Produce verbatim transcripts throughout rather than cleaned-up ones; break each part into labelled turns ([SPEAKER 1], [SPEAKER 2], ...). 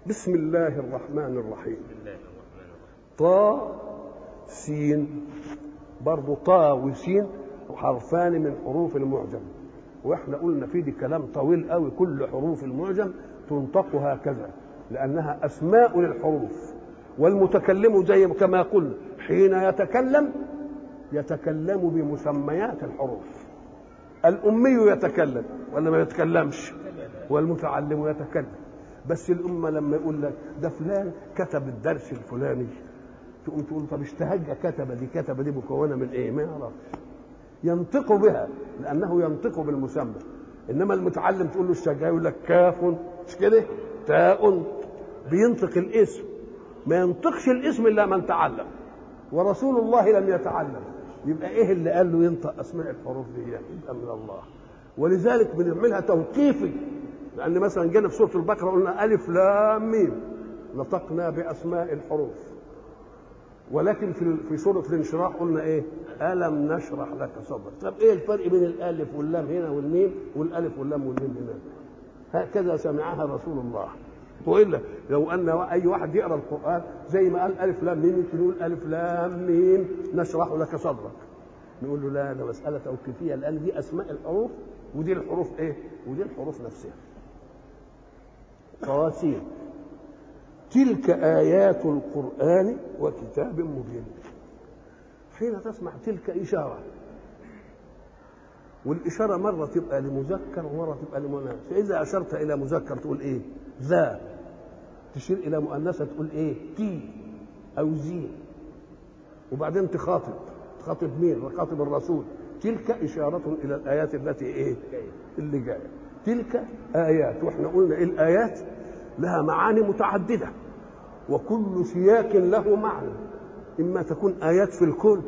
[SPEAKER 1] بسم الله الرحمن الرحيم. طا سين، برضو طا وسين حرفان من حروف المعجم، واحنا قلنا في دي كلام طويل قوي. كل حروف المعجم تنطق هكذا لانها اسماء للحروف، والمتكلم زي كما قلنا حين يتكلم يتكلم بمسميات الحروف. الأمي يتكلم ولا ما يتكلمش، والمتعلم يتكلم. بس الأمة لما يقول لك ده فلان كتب الدرس الفلاني، تقوم تقول طب اشتهج كتب دي كتب دي مكونة من ايه؟ ما يعرفش، ينطق بها لأنه ينطق بالمسمى. إنما المتعلم تقول له اشتهج يقول لك كاف، مش كده؟ تاء، بينطق الاسم، ما ينطقش الاسم إلا من تعلم، ورسول الله لم يتعلم. يبقى ايه اللي قال له ينطق اسماء الحروف دي؟ يبقى من الله. ولذلك بنعملها توقيفي، لان مثلا جينا في سوره البقره قلنا الف لام ميم، نطقنا باسماء الحروف. ولكن في في سوره الانشراح قلنا ايه؟ الم نشرح لك صدرك. طب ايه الفرق بين الالف واللام هنا والميم والالف واللام والميم هنا؟ هكذا سمعها رسول الله. والا لو ان اي واحد يقرا القران زي ما قال الف لام ميم يمكن يقول الف لام ميم نشرح لك صدرك، نقول له لا، ده مساله توقيفيه لان دي اسماء الحروف ودي الحروف ايه؟ ودي الحروف نفسها. قواسين تلك ايات القران وكتاب مبين. حين تسمع تلك اشاره، والاشاره مره تبقى لمذكر ومره تبقى لمؤنث. فاذا اشرت الى مذكر تقول ايه؟ ذا. تشير الى مؤنثه تقول ايه؟ تي او زي. وبعدين تخاطب، تخاطب مين؟ تخاطب الرسول. تلك اشاره الى الايات التي ايه؟ اللي جايه. تلك ايات، واحنا قلنا ايه الايات؟ لها معاني متعدده، وكل سياق له معنى. اما تكون ايات في الكون،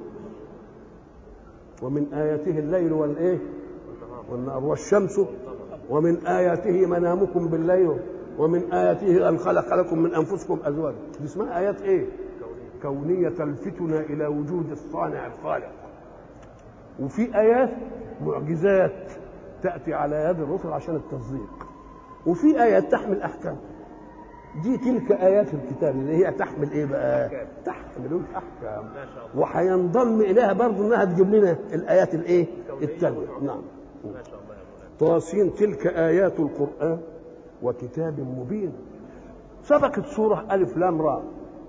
[SPEAKER 1] ومن آياته الليل والإيه والنهار والشمس، ومن آياته منامكم بالليل، ومن آياته أن خلق لكم من أنفسكم أزواجا. دي اسمها آيات إيه؟ كونية تلفتنا إلى وجود الصانع الخالق. وفي آيات معجزات تأتي على يد الرسل عشان التصديق، وفي آيات تحمل أحكام. دي تلك آيات الكتاب اللي هي تحمل إيه بقى؟ تحمل أحكام. وحينضم إليها برضو إنها تجيب لنا الآيات الإيه؟ التانية. نعم. طاسين تلك آيات القرآن وكتاب مبين. سبقت سورة ألف لام را.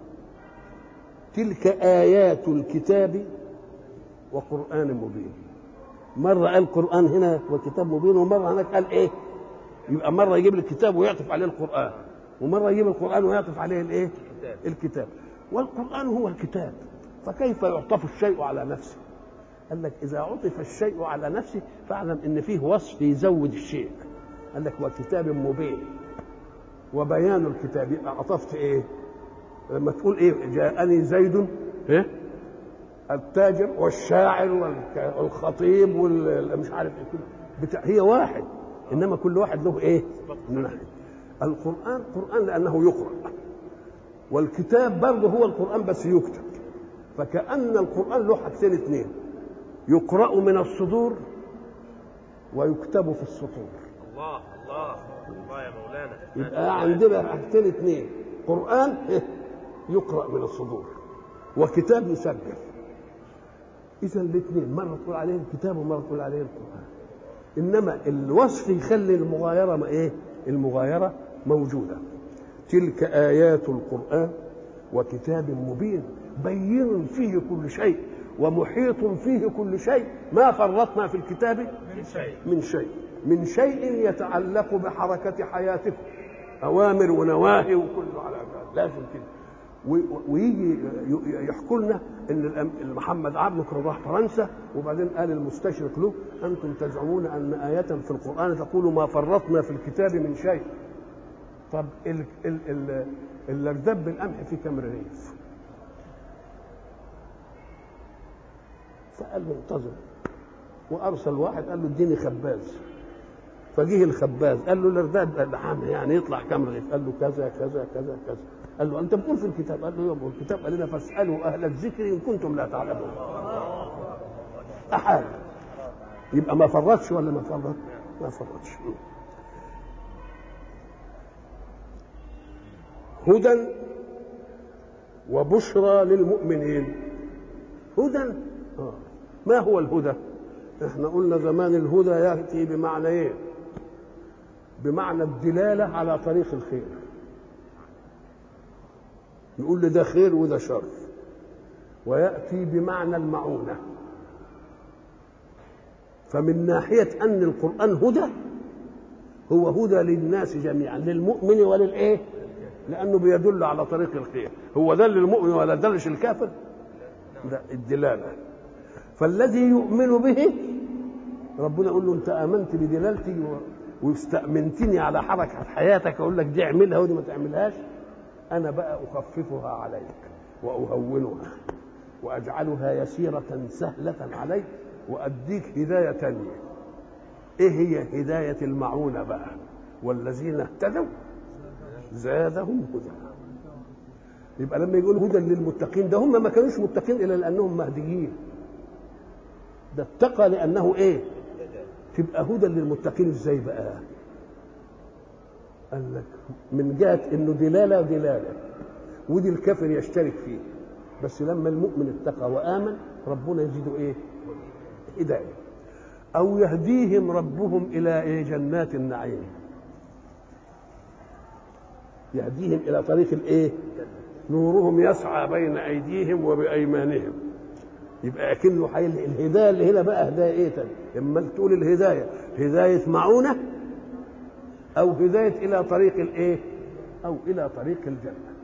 [SPEAKER 1] تلك آيات الكتاب وقرآن مبين. مرة قال قرآن هنا وكتاب مبين، ومرة هناك قال إيه؟ يبقى مرة يجيب الكتاب ويعطف عليه القرآن، ومرة يجيب القرآن ويعطف عليه الايه؟ الكتاب. والقرآن هو الكتاب، فكيف يعطف الشيء على نفسه؟ قال لك إذا عطف الشيء على نفسه فاعلم إن فيه وصف يزود الشيء. قال لك وكتاب مبين، وبيان الكتاب. يبقى عطفت إيه؟ لما تقول إيه؟ جاءني زيد إيه؟ التاجر والشاعر والخطيب والمش عارف إيه، بتاع هي واحد، إنما كل واحد له إيه؟ من ناحية. القرآن قرآن لأنه يقرأ، والكتاب برضه هو القرآن بس يكتب. فكأن القرآن له حاجتين اثنين، يقرأ من الصدور ويكتب في السطور.
[SPEAKER 2] الله الله الله يا مولانا.
[SPEAKER 1] يبقى عندنا حاجتين اثنين، قرآن يقرأ من الصدور وكتاب يسجل. إذا الاثنين مرة تقول عليه الكتاب ومرة تقول عليه القرآن. إنما الوصف يخلي المغايرة ما إيه؟ المغايرة موجودة. تلك آيات القرآن وكتاب مبين بين فيه كل شيء ومحيط فيه كل شيء، ما فرطنا في الكتاب
[SPEAKER 2] من شيء
[SPEAKER 1] من شيء من شيء يتعلق بحركة حياتكم، أوامر ونواهي وكل على لازم كده. ويجي يحكوا لنا ان محمد عبده كان راح فرنسا، وبعدين قال المستشرق له انتم تزعمون ان آية في القرآن تقول ما فرطنا في الكتاب من شيء. طب الارداب بالقمح في كم رغيف؟ فقال له انتظر، وارسل واحد قال له اديني خباز. فجه الخباز قال له الارداب اللحام يعني يطلع كم رغيف؟ قال له كذا كذا كذا كذا. قال له انت بتقول في الكتاب؟ قال له يوم الكتاب قال لنا فاسالوا اهل الذكر ان كنتم لا تعلمون. احال يبقى ما فرطش ولا ما فرط؟ ما فرطش. هدى وبشرى للمؤمنين. هدى آه. ما هو الهدى؟ احنا قلنا زمان الهدى يأتي بمعنى ايه؟ بمعنى الدلالة على طريق الخير، يقول لي ده خير وده شر. ويأتي بمعنى المعونة. فمن ناحية أن القرآن هدى، هو هدى للناس جميعا، للمؤمن وللإيه؟ لأنه بيدل على طريق الخير. هو دل المؤمن ولا دلش الكافر؟ ده الدلالة. فالذي يؤمن به ربنا يقول له أنت آمنت بدلالتي واستأمنتني على حركة حياتك، أقول لك دي اعملها ودي ما تعملهاش، أنا بقى أخففها عليك وأهونها وأجعلها يسيرة سهلة عليك وأديك هداية تانية. إيه هي هداية المعونة بقى؟ والذين اهتدوا زادهم هدى. يبقى لما يقول هدى للمتقين، ده هم ما كانوش متقين إلا لأنهم مهديين، ده اتقى لأنه إيه؟ تبقى هدى للمتقين إزاي بقى؟ قال لك من جهة إنه دلالة دلالة، ودي الكافر يشترك فيه، بس لما المؤمن اتقى وآمن ربنا يزيده إيه؟ هداية. أو يهديهم ربهم إلى إيه؟ جنات النعيم. يهديهم إلى طريق الإيه؟ نورهم يسعى بين أيديهم وبأيمانهم. يبقى أكنه حي الهداية اللي هنا بقى هداية إيه تاني؟ إما تقول الهداية هداية معونة أو هداية إلى طريق الإيه؟ أو إلى طريق الجنة.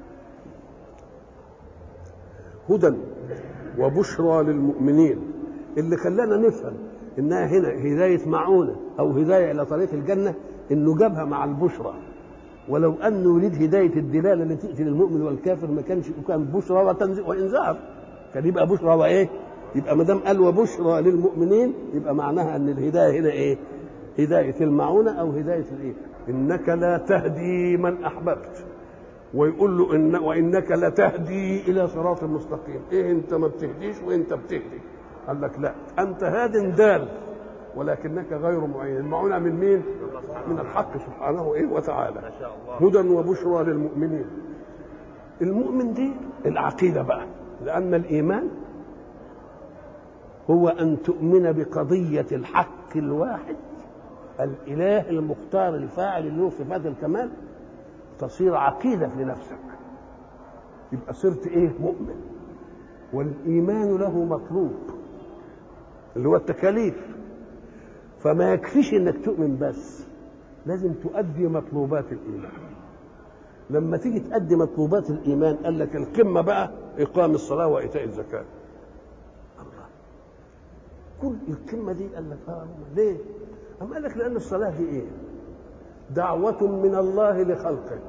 [SPEAKER 1] هدى وبشرى للمؤمنين. اللي خلانا نفهم إنها هنا هداية معونة أو هداية إلى طريق الجنة إنه جابها مع البشرى. ولو أنه يريد هداية الدلالة اللي تأتي للمؤمن والكافر ما كانش كان بشرى وإنذار، كان يبقى بشرى وإيه؟ يبقى ما دام قال وبشرى للمؤمنين يبقى معناها أن الهداية هنا إيه؟ هداية المعونة أو هداية الإيه؟ إنك لا تهدي من أحببت، ويقول له إن وإنك لا تهدي إلى صراط مستقيم. إيه أنت ما بتهديش وأنت بتهدي؟ قال لك لا، أنت هاد دال ولكنك غير معين. المعونة من مين؟ من الحق سبحانه إيه وتعالى. هدى وبشرى للمؤمنين. المؤمن دي العقيدة بقى، لأن الإيمان هو أن تؤمن بقضية الحق الواحد الإله المختار الفاعل اللي له صفات الكمال، تصير عقيدة في نفسك، يبقى صرت إيه؟ مؤمن. والإيمان له مطلوب اللي هو التكاليف، فما يكفيش إنك تؤمن بس، لازم تؤدي مطلوبات الإيمان. لما تيجي تؤدي مطلوبات الإيمان قال لك القمة بقى إقام الصلاة وإيتاء الزكاة. الله، كل القمة دي قال لك آه ليه؟ أم قال لك لأن الصلاة دي إيه؟ دعوة من الله لخلقه،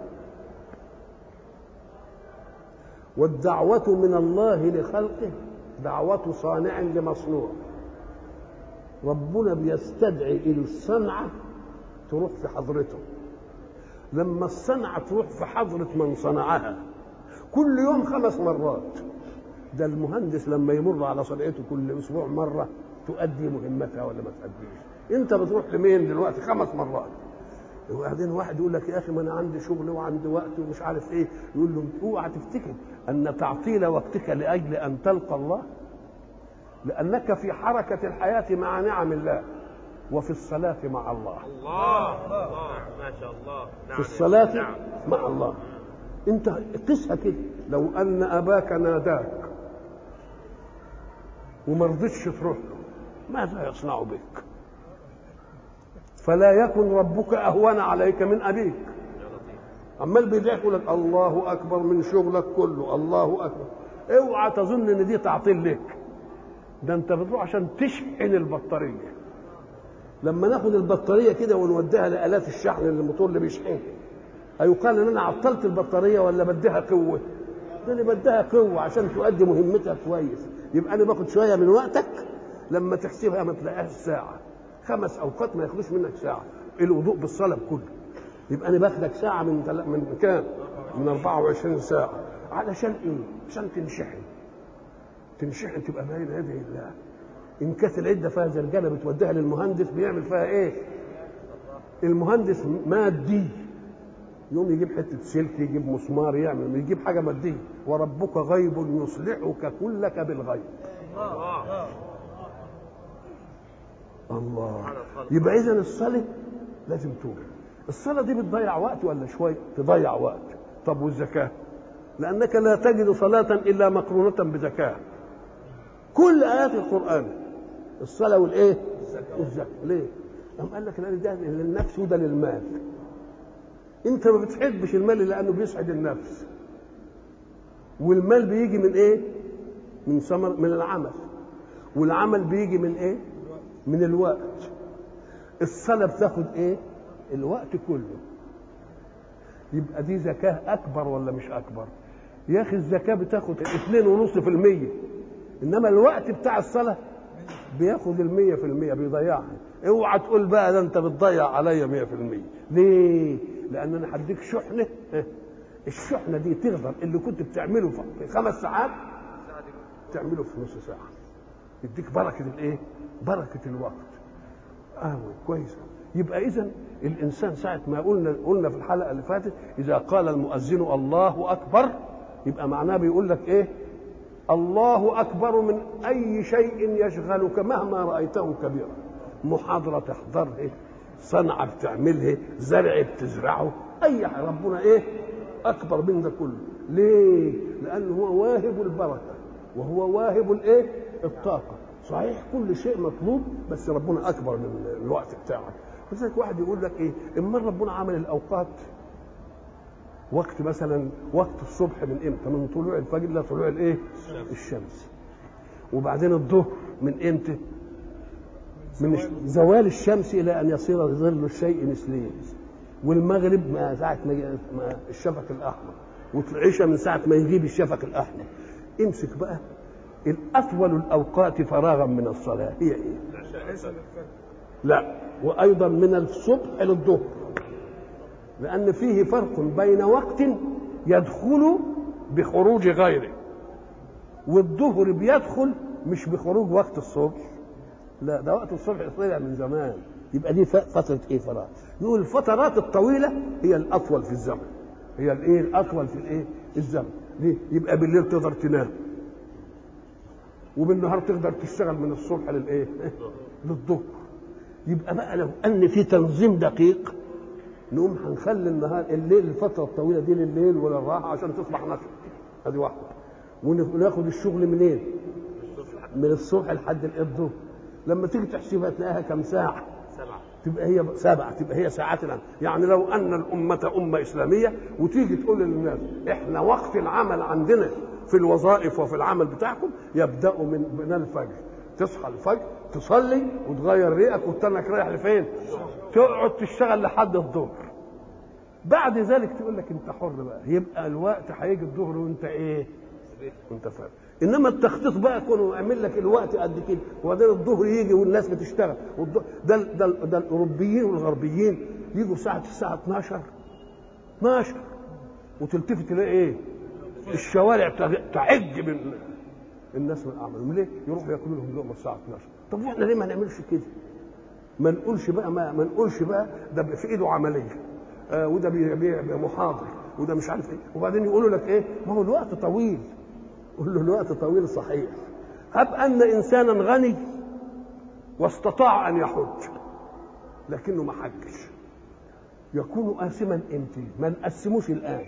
[SPEAKER 1] والدعوة من الله لخلقه دعوة صانع لمصنوع. ربنا بيستدعي إلى الصنعة تروح في حضرته. لما الصنعة تروح في حضرة من صنعها كل يوم خمس مرات، ده المهندس لما يمر على صنعته كل أسبوع مرة تؤدي مهمتها ولا ما تؤديش. أنت بتروح لمين دلوقتي؟ خمس مرات. وبعدين واحد يقول لك يا أخي ما أنا عندي شغل وعندي وقت ومش عارف إيه، يقول له اوعى تفتكر أن تعطيل وقتك لأجل أن تلقى الله، لأنك في حركة الحياة مع نعم الله وفي الصلاة مع الله.
[SPEAKER 2] الله الله ما شاء الله. نعم.
[SPEAKER 1] في الصلاة
[SPEAKER 2] نعم.
[SPEAKER 1] مع الله. أنت قسها كده، لو أن أباك ناداك وما رضيتش تروح له ماذا يصنع بك؟ فلا يكن ربك أهون عليك من أبيك. عمال بيدعك يقول لك الله أكبر من شغلك كله، الله أكبر. اوعى تظن إن دي تعطيل لك، ده أنت بتروح عشان تشحن البطارية. لما ناخد البطارية كده ونوديها لآلات الشحن اللي الموتور اللي بيشحنها، هيقال إن أنا عطلت البطارية ولا بديها قوة؟ ده اللي بديها قوة عشان تؤدي مهمتها كويس. يبقى أنا باخد شوية من وقتك لما تحسبها ما تلاقيهاش ساعة، خمس أوقات ما ياخدوش منك ساعة. الوضوء بالصلاة كله يبقى أنا باخدك ساعة من تل... من كام؟ من أربعة وعشرين ساعة. علشان إيه؟ عشان تنشحن تنشحن تبقى بين يدي الله. إن كانت العدة فيها زرجلة بتوديها للمهندس بيعمل فيها إيه؟ المهندس مادي يوم يجيب حته سلك، يجيب مسمار، يعمل يجيب حاجه ماديه. وربك غيب يصلحك كلك بالغيب. الله الله. يبقى اذا الصلاه لازم توجد. الصلاه دي بتضيع وقت ولا شويه؟ تضيع وقت. طب والزكاه؟ لانك لا تجد صلاه الا مقرونه بزكاه. كل ايات القران الصلاه والايه؟ والزكاه. ليه؟ قام قال لك لان ده للنفس وده للمال. انت ما بتحبش المال لانه بيسعد النفس، والمال بيجي من ايه؟ من ثمر، من العمل، والعمل بيجي من ايه؟ من الوقت. الصلاه بتاخد ايه؟ الوقت كله. يبقى دي زكاه اكبر ولا مش اكبر؟ يا اخي الزكاه بتاخد اتنين ونص في المية، انما الوقت بتاع الصلاه بياخد المية في المية، بيضيعها. اوعى تقول بقى ده انت بتضيع عليا مية في المية. ليه؟ لان انا هديك شحنه، الشحنه دي تقدر اللي كنت بتعمله في خمس ساعات تعمله في نص ساعه. يديك بركه الايه؟ بركه الوقت. اه كويس. يبقى اذا الانسان ساعه ما قلنا قلنا في الحلقه اللي فاتت اذا قال المؤذن الله اكبر، يبقى معناه بيقول لك ايه؟ الله اكبر من اي شيء يشغلك مهما رايته كبيرا. محاضره تحضرها، صنعه بتعملها، زرع بتزرعه، اي حاجه ربنا ايه؟ اكبر من ده كله. ليه؟ لانه هو واهب البركه وهو واهب الايه؟ الطاقه. صحيح كل شيء مطلوب، بس ربنا اكبر من الوقت بتاعك. لذلك واحد يقول لك ايه؟ اما ربنا عمل الاوقات وقت، مثلا وقت الصبح من امتى؟ من طلوع الفجر الى طلوع الايه؟ الشمس. وبعدين الظهر من امتى؟ من زوال الشمس الى ان يصير ظل الشيء مثليه. والمغرب ما ساعه ما الشفق الاحمر، والعشاء من ساعه ما يغيب الشفق الاحمر. امسك بقى الاطول الاوقات فراغا من الصلاه هي ايه؟ لا، وايضا من الصبح للظهر، لان فيه فرق بين وقت يدخل بخروج غيره، والظهر بيدخل مش بخروج وقت الصبح، لا ده وقت الصبح طلع من زمان. يبقى دي فتره ايه؟ فراغ. يقول الفترات الطويله هي الاطول في الزمن، هي الايه؟ الاطول في الايه؟ الزمن. ليه؟ يبقى بالليل تقدر تنام، وبالنهار تقدر تشتغل من الصبح للايه؟ للظهر. يبقى بقى لو ان في تنظيم دقيق نقوم هنخلي النهار الليل الفتره الطويله دي لليل وللراحه عشان تصبح نشط. ادي واحده. وناخد الشغل منين؟ من الصبح لحد الظهر. لما تيجي تحسبها تلاقيها كم ساعه؟ سبعه. تبقى هي سبعه، تبقى هي ساعات الان. يعني لو ان الامه امه اسلاميه وتيجي تقول للناس احنا وقت العمل عندنا في الوظائف وفي العمل بتاعكم يبدا من من الفجر. تصحى الفجر تصلي وتغير ريقك وتنك رايح لفين؟ تقعد تشتغل لحد الظهر. بعد ذلك تقول لك انت حر بقى. يبقى الوقت هيجي الظهر وانت ايه؟ وانت فاهم. انما التخطيط بقى يكون يعمل لك الوقت قد كده، وبعدين الظهر يجي والناس بتشتغل. ده ده ده الاوروبيين والغربيين يجوا ساعه الساعه اتناشر اتناشر وتلتفت تلاقي ايه؟ الشوارع تعج من الناس من اعمالهم. ليه؟ يروحوا ياكلوا لهم لقمه الساعه اتناشر. طب واحنا ليه ما نعملش كده؟ ما نقولش بقى ما, ما نقولش بقى ده في ايده عمليه، آه وده بيبيع محاضر وده مش عارف ايه، وبعدين يقولوا لك ايه؟ ما هو الوقت طويل. قول له الوقت طويل صحيح. هب ان انسانا غني واستطاع ان يحج لكنه ما حجش، يكون آثما امتى؟ ما نقسموش الان.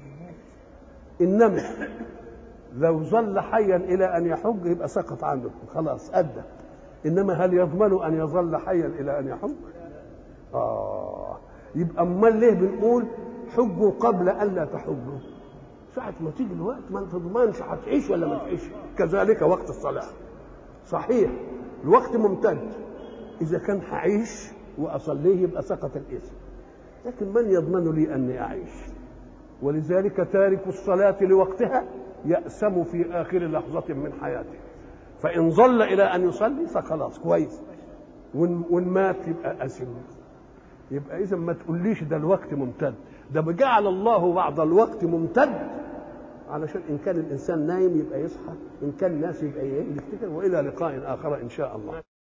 [SPEAKER 1] انما لو ظل حيا الى ان يحج يبقى سقط عنه خلاص ادى. انما هل يضمن ان يظل حيا الى ان يحج؟ اه يبقى امال ليه بنقول حجوا قبل الا تحجوا؟ ساعة ما تيجي الوقت ما انت تضمنش هتعيش ولا ما تعيش. كذلك وقت الصلاة صحيح الوقت ممتد، اذا كان هعيش واصليه يبقى سقط الاثم، لكن من يضمن لي اني اعيش؟ ولذلك تارك الصلاة لوقتها يأسم في آخر لحظة من حياته. فإن ظل إلى أن يصلي فخلاص كويس، وإن مات يبقى أثم. يبقى إذا ما تقوليش ده الوقت ممتد، ده بجعل الله بعض الوقت ممتد علشان إن كان الإنسان نايم يبقى يصحى، إن كان ناس يبقى يفتكر. وإلى لقاء آخر إن شاء الله.